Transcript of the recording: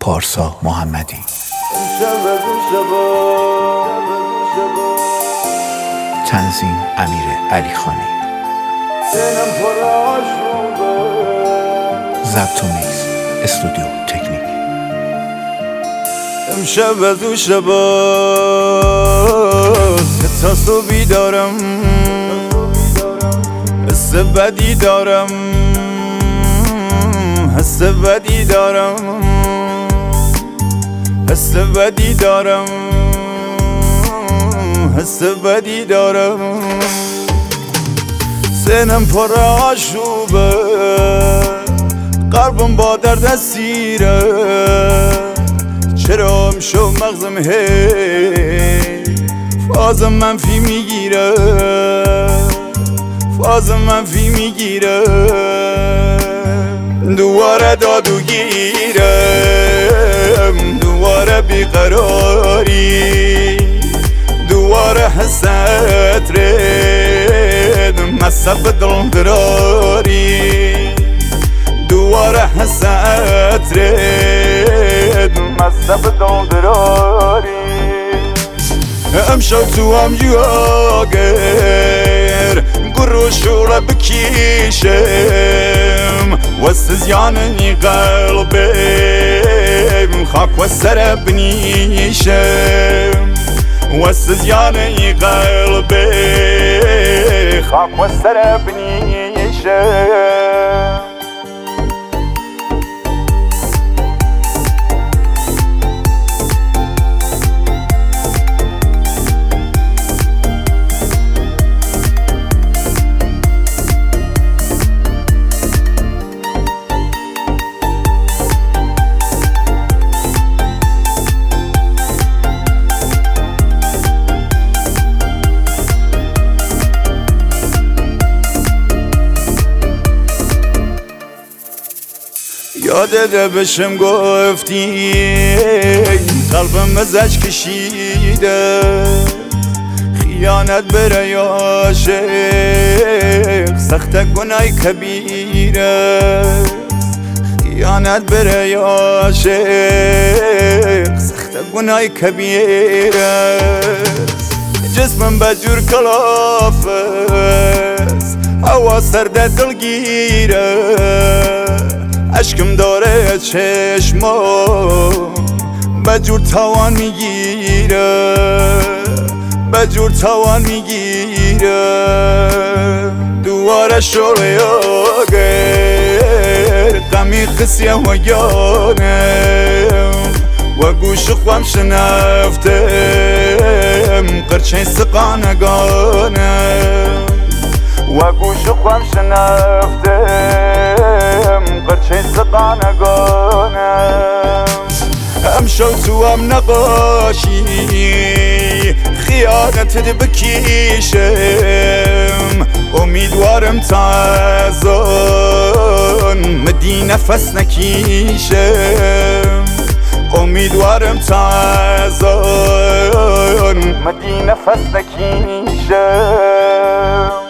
پارسا محمدی. تنظیم امیر علیخانی. ضبط و میکس استودیو تکنیک. امشب از اون شباست که تا صبح بیدارم، حس بدی دارم، حس بدی دارم، حس بدی دارم، حس بدی دارم. سنم پر آشوبه، قلبم با درد اسیره، چرا امشو مغزم هی فازم منفی میگیره، فازم منفی میگیره. دوباره دادو گیرم، دوباره بیقراری، دوباره حسرت ردم مصف دلم دراری، دوباره حسرت ردم مصف دلم دراری. امشب تو هم یاگر گروه شوره بکیشم، وست زیاننی قلبم خاک و سر بنیشم، وست زیاننی قلبم خاک و سر بنیشم. یادت بشم گفتی قلبم ازش کشیده، خیانت برای عاشق سخت گناه کبیره، خیانت برای عاشق سخت گناه کبیره. جسمم بجور کلافه، هوا سرد دلگیره، عشقم داره چشمو بجور تاوان میگیره، بجور تاوان میگیره. دوباره شوره آگر غمی خسیم و گانم، و گوش خوام شنفتم قرچه سقانگانم، و گوش خوام شنفتم قرچه سقانگانم. امشب تو هم نقاشی خیانتت بکیشم، امیدوارم تا از آن مدی نفس نکیشم، امیدوارم تا از آن مدی نفس نکیشم.